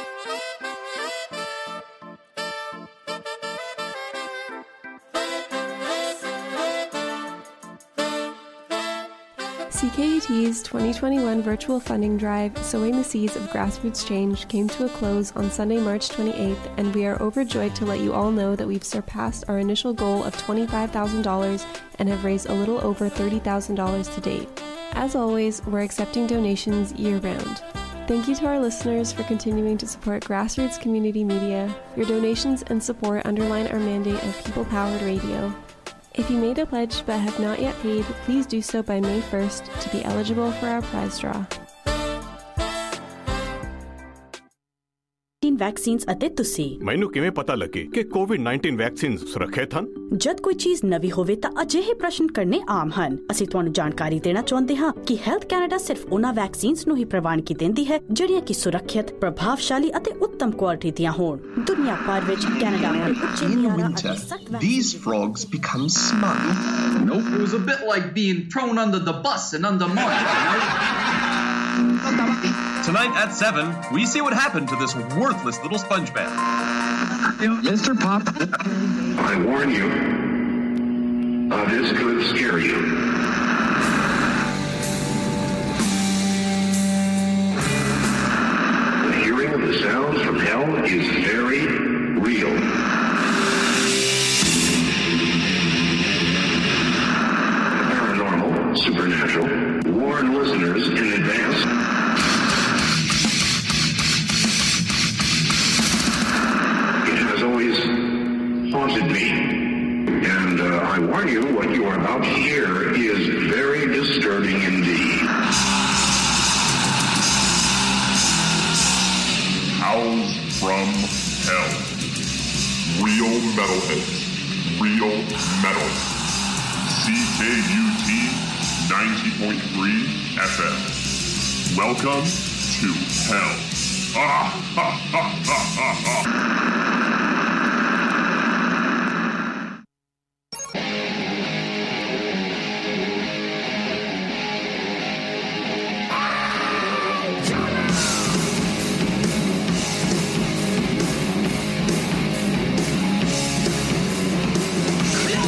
C K U T's twenty twenty-one virtual funding drive, Sowing the Seeds of Grassroots Change, came to a close on Sunday, March twenty-eighth, and we are overjoyed to let you all know that we've surpassed our initial goal of twenty-five thousand dollars and have raised a little over thirty thousand dollars to date. As always, we're accepting donations year-round. Thank you to our listeners for continuing to support grassroots community media. Your donations and support underline our mandate of people-powered radio. If you made a pledge but have not yet paid, please do so by May first to be eligible for our prize draw. Vaccines ਅਤੇ ਤੁਸੀਂ ਮੈਨੂੰ ਕਿਵੇਂ ਪਤਾ ਲੱਗੇ ਕਿ Covid nineteen vaccine ਸੁਰੱਖਿਅਤ ਹਨ? ਜਦ ਕੋਈ ਚੀਜ਼ ਨਵੀਂ ਹੋਵੇ ਤਾਂ ਅਜਿਹੇ ਪ੍ਰਸ਼ਨ ਕਰਨੇ ਆਮ ਹਨ। ਅਸੀਂ ਤੁਹਾਨੂੰ ਜਾਣਕਾਰੀ ਦੇਣਾ ਚਾਹੁੰਦੇ ਹਾਂ ਕਿ ਹੈਲਥ ਕੈਨੇਡਾ ਸਿਰਫ ਉਹਨਾਂ ਵੈਕਸੀਨਸ ਨੂੰ ਹੀ ਪ੍ਰਵਾਨਗੀ ਦਿੰਦੀ ਹੈ ਜਿਹੜੀਆਂ ਕਿ ਸੁਰੱਖਿਅਤ, ਪ੍ਰਭਾਵਸ਼ਾਲੀ ਅਤੇ ਉੱਤਮ ਕੁਆਲਿਟੀ ਦੀਆਂ ਹੋਣ। ਦੁਨੀਆ ਭਰ ਵਿੱਚ ਕੈਨੇਡਾ ਦੇ ਉੱਚ ਮਿਆਰਾਂ ਅਤੇ ਸਖਤ these frogs become smug. Nope, it was a bit like being thrown under the bus and undermined, you know? Tonight at seven, we see what happened to this worthless little sponge man. Mister Pop, I warn you, uh, this could scare you. The hearing of the sounds from hell is very real. Paranormal, supernatural, warn listeners in advance. Always haunted me. And uh, I warn you, what you are about to hear is very disturbing indeed. Howls from Hell. Real metalheads. Real metal. C K U T ninety point three F M. Welcome to Hell. Ah, ha, ha, ha, ha, ha.